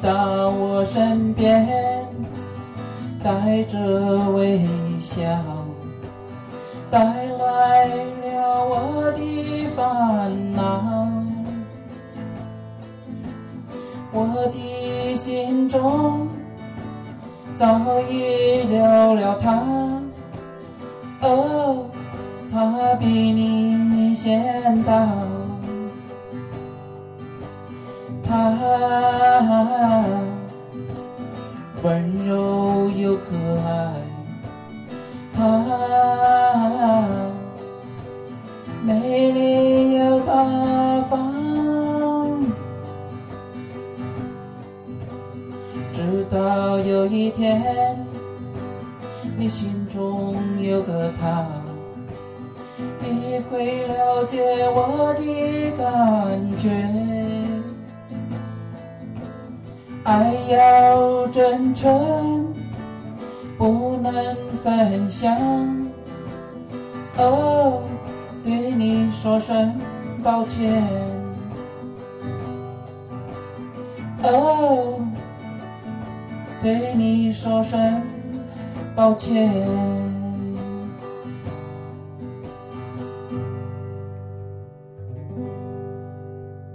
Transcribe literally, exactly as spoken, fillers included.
到我身边，带着微笑，带来了我的烦恼。我的心中早已留了他，哦，他比你先到。他温柔又可爱，他美丽又大方。直到有一天，你心中有个他，你会了解我的感觉。爱要真诚，不能分享。哦，对你说声抱歉。哦，对你说声抱歉。